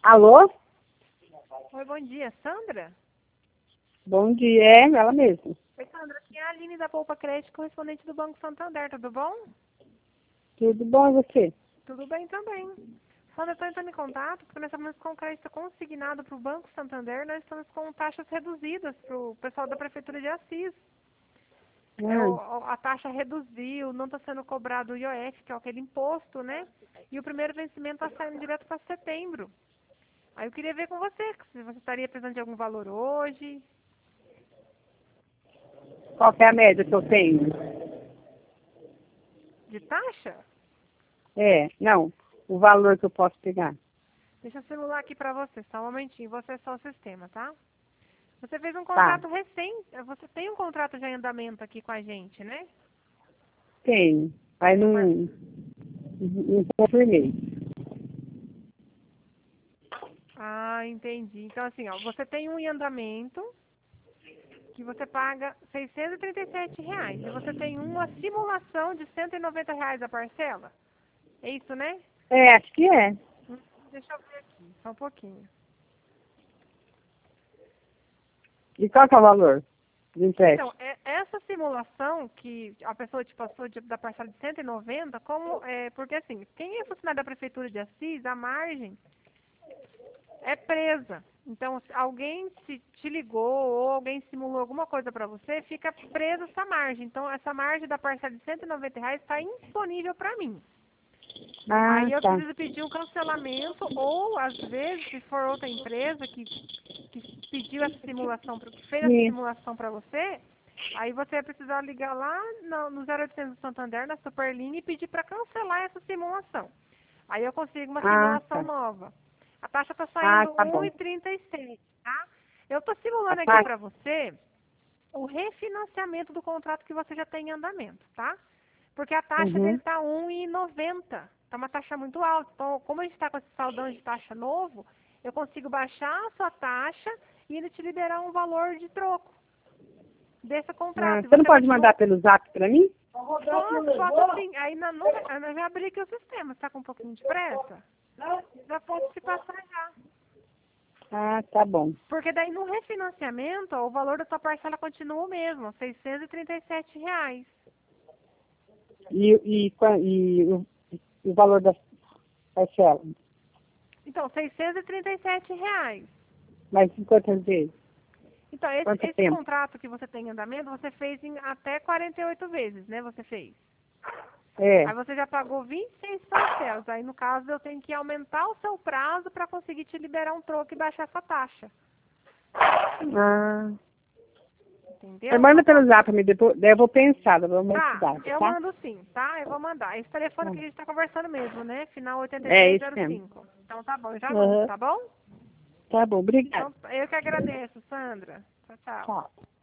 Alô? Oi, bom dia. Sandra? Bom dia, é ela mesma. Oi, Sandra. Aqui é a Aline da Poupa Crédito, correspondente do Banco Santander. Tudo bom? Tudo bom e você? Tudo bem também. Sandra, estou entrando em contato porque nós estamos com crédito consignado para o Banco Santander. Nós estamos com taxas reduzidas para o pessoal da Prefeitura de Assis. A taxa reduziu, não está sendo cobrado o IOF, que é aquele imposto, né? E o primeiro vencimento está saindo direto para setembro. Aí eu queria ver com você, se você estaria precisando de algum valor hoje. Qual que é a média que eu tenho? De taxa? Não, o valor que eu posso pegar. Deixa eu simular aqui para você, só um momentinho. Você é só o sistema, tá? Você fez um Tá, contrato recente, você tem um contrato já em andamento aqui com a gente, né? tenho. Mas É uma... não confirmei. Ah, entendi. Então, assim, ó, você tem um em andamento que você paga R$ 637. E você tem uma simulação de R$ 190 a parcela. É isso, né? Acho que é. Deixa eu ver aqui, só um pouquinho. E qual que é o valor do Então, empréstimo? essa simulação que a pessoa te passou da parcela de 190, porque assim, quem é funcionário da Prefeitura de Assis, a margem é presa. Então, se alguém te ligou ou alguém simulou alguma coisa para você, fica presa essa margem. Então, essa margem da parcela de R$ 190 está indisponível para mim. Ah, Aí eu tá. preciso pedir um cancelamento ou, às vezes, se for outra empresa que pediu essa simulação, que fez essa Isso. simulação para você, aí você vai precisar ligar lá no 0800 do Santander, na Superline, e pedir para cancelar essa simulação. Aí eu consigo uma Ah, simulação tá. nova. A taxa está Ah, saindo tá bom. 1,37, tá? Eu estou A simulando aqui taxa? para você o refinanciamento do contrato que você já tem em andamento, tá? Porque a taxa dele Uhum. está 1,90. Está uma taxa muito alta. Então, como a gente está com esse saldão de taxa novo, eu consigo baixar a sua taxa e ele te liberar um valor de troco desse Ah, contrato. E você não você pode mandar continua. pelo zap pra mim? Posso sim. Aí eu já abri aqui o sistema. Você está com um pouquinho de pressa? Já posso te passar já. Ah, tá bom. Porque daí no refinanciamento, ó, o valor da sua parcela continua o mesmo, R$ 637. E o valor da parcela? Então, R$ 637. Mas em quantas vezes? Então, Quanto esse tempo? contrato que você tem em andamento, você fez em até 48 vezes, né? Você fez. É. Aí você já pagou 26 parcelas. Aí, no caso, eu tenho que aumentar o seu prazo para conseguir te liberar um troco e baixar essa taxa. Ah. Você Entendeu? manda pelo zap me depois, daí eu vou pensar da Tá, cidade, eu tá? mando sim, tá? Eu vou mandar. Esse telefone Tá. que a gente tá conversando mesmo, né? Final É isso mesmo. 8305. Então tá bom, eu já mando, Uhum. tá bom? Tá bom, obrigada. Então, eu que agradeço, Sandra. Tchau, tchau. Tchau.